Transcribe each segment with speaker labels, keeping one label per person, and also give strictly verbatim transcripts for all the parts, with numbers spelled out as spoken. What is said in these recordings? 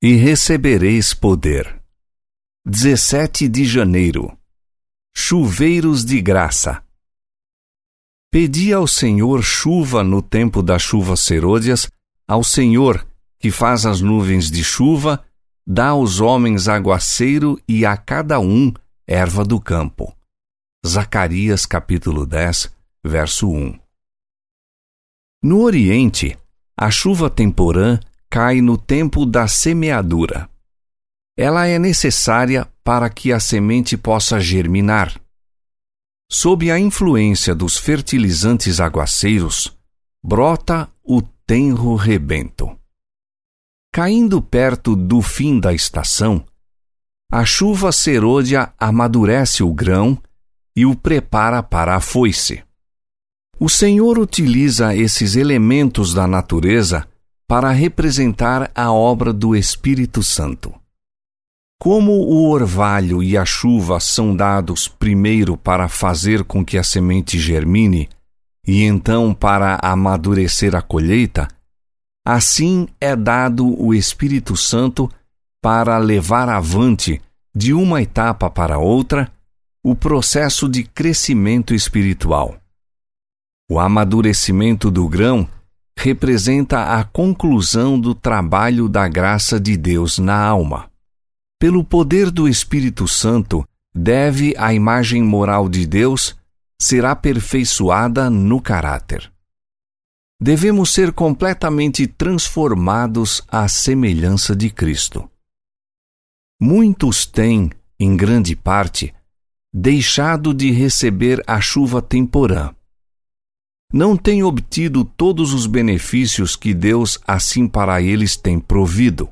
Speaker 1: e recebereis poder. dezessete de janeiro. Chuveiros de graça. Pedi ao Senhor chuva no tempo das chuvas serôdias, ao Senhor, que faz as nuvens de chuva, dá aos homens aguaceiro e a cada um erva do campo. Zacarias capítulo dez, verso um. No Oriente, a chuva temporã cai no tempo da semeadura. Ela é necessária para que a semente possa germinar. Sob a influência dos fertilizantes aguaceiros, brota o tenro rebento. Caindo perto do fim da estação, a chuva serôdia amadurece o grão e o prepara para a foice. O Senhor utiliza esses elementos da natureza para representar a obra do Espírito Santo. Como o orvalho e a chuva são dados primeiro para fazer com que a semente germine e então para amadurecer a colheita, assim é dado o Espírito Santo para levar avante, de uma etapa para outra, o processo de crescimento espiritual. O amadurecimento do grão representa a conclusão do trabalho da graça de Deus na alma. Pelo poder do Espírito Santo, deve a imagem moral de Deus ser aperfeiçoada no caráter. Devemos ser completamente transformados à semelhança de Cristo. Muitos têm, em grande parte, deixado de receber a chuva temporã. Não têm obtido todos os benefícios que Deus assim para eles tem provido.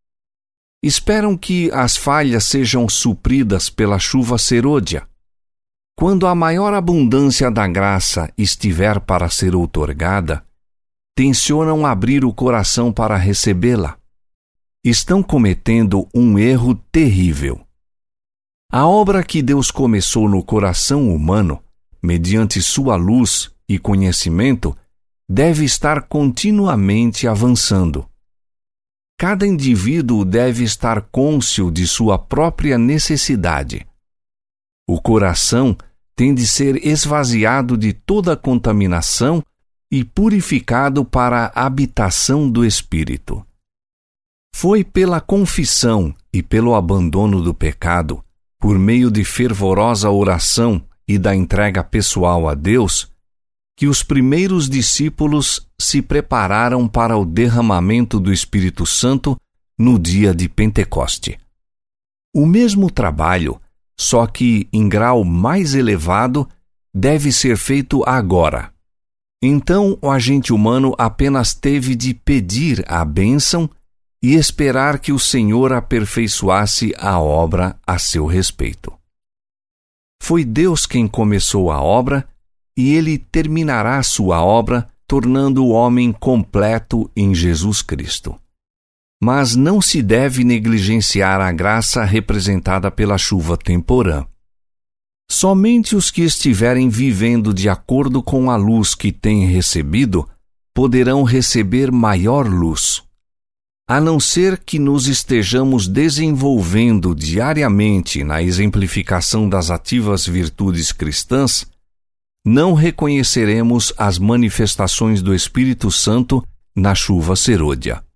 Speaker 1: Esperam que as falhas sejam supridas pela chuva serôdia. Quando a maior abundância da graça estiver para ser outorgada, tencionam abrir o coração para recebê-la. Estão cometendo um erro terrível. A obra que Deus começou no coração humano, mediante sua luz e conhecimento, deve estar continuamente avançando. Cada indivíduo deve estar cônscio de sua própria necessidade. O coração tem de ser esvaziado de toda contaminação e purificado para a habitação do Espírito. Foi pela confissão e pelo abandono do pecado, por meio de fervorosa oração e da entrega pessoal a Deus, que os primeiros discípulos se prepararam para o derramamento do Espírito Santo no dia de Pentecoste. O mesmo trabalho, só que em grau mais elevado, deve ser feito agora. Então o agente humano apenas teve de pedir a bênção e esperar que o Senhor aperfeiçoasse a obra a seu respeito. Foi Deus quem começou a obra e Ele terminará sua obra, tornando o homem completo em Jesus Cristo. Mas não se deve negligenciar a graça representada pela chuva temporã. Somente os que estiverem vivendo de acordo com a luz que têm recebido poderão receber maior luz. A não ser que nos estejamos desenvolvendo diariamente na exemplificação das ativas virtudes cristãs, não reconheceremos as manifestações do Espírito Santo na chuva serôdia.